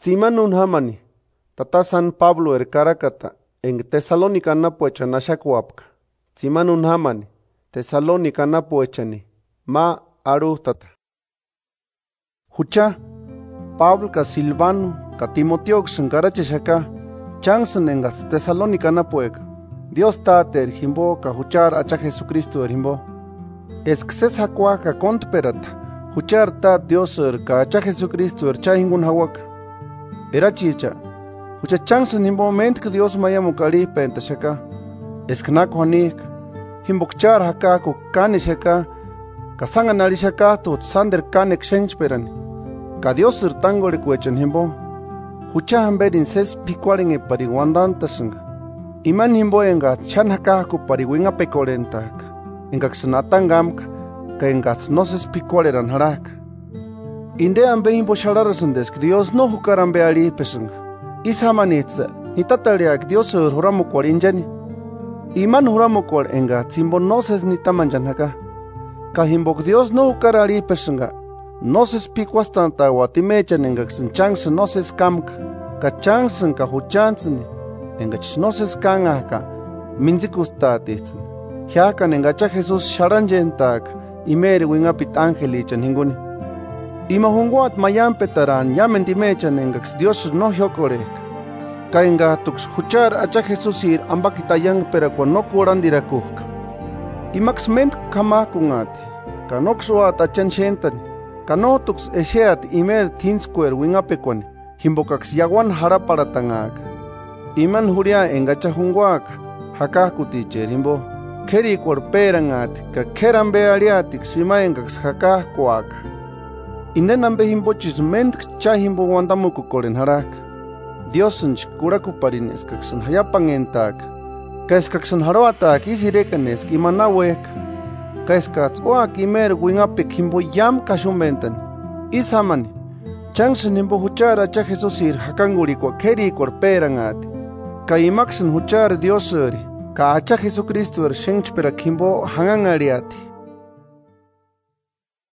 Tsimanun hamani, tata San Pablo Karakata, en Tesalónica napuecha nashakuapka. Tsimanun hamani, Tesalónica napuechani, ma arutata. Hucha, Pablo ka Silvano, ka Timoteo xankaracheshaka, chansan en Tesalónica napueka. Dios tater himbo ka huchar acha Jesucristo himbo. Esxes hakwa ka kontperata, huchar ta Dios ka acha Jesucristo cha hingun hawaka. Era chicha, hucha chansan himbo ment que Dios maya mukari pentashaka. Esknako hanik, himbokchar haka ko kanishaka, kasanganarishaka to sander kanek shenchperani. Ka Dios tango recuechan himbo. Hucha hamberin ses pikuarin e pariwandantasanga. Iman himbo enga chanhaka ko pariwinga pekorentaka. Enga xanatangamka, ka enga noses pikualeran haraka. Inde ambe himbo shararasan desk Dios no hukarambe ali pesanga. Isamanitza, nitatariak Dios huramo kwarinjani. Iman huramo kwar enga timbo noses nitamanjanhaka. Ka himbok Dios no hukarari pesanga. Noses pikuastan tawatimechan enga xanchangsa noses kamka. Ka changsan ka huchansani. Enga noses kangaka. Minzikustatitsan. Hiakan enga cha Jesus sharanjentak. Imeri wingapit angelichan hinguni. Ima hunguat mayam petaran yamen dimechan engax Dios no hiokorek. Kainga tux huchar acha Jesus ir ambakitayang pero con no kurandirakuk. Imax ment kamakungati. Kanoxuat achan shentani. Kanotux eseat imer tin square wingapekwani. Himbokax yaguan haraparatangak. Iman huria engacha hunguak. Hakakutiche rimbo. Keri korperangat. Ka kerambe aliatik sima engax hakakuak. Indenambe himbochis ment chahimbo wandamuku koren harak. Diosunch kurakuparin eskaksan hayapangentak. Ka eskaksan haroatak isirekanes imanawek. Ka eskats oak imer wingapik himbo yam kashumbentan. Ishamani. Changsan himbo huchara cha Jesusir hakanguri kwa keri korperangati. Ka imaksan huchara Diosuri. Ka acha Jesucristo shenchperak himbo hangangariati.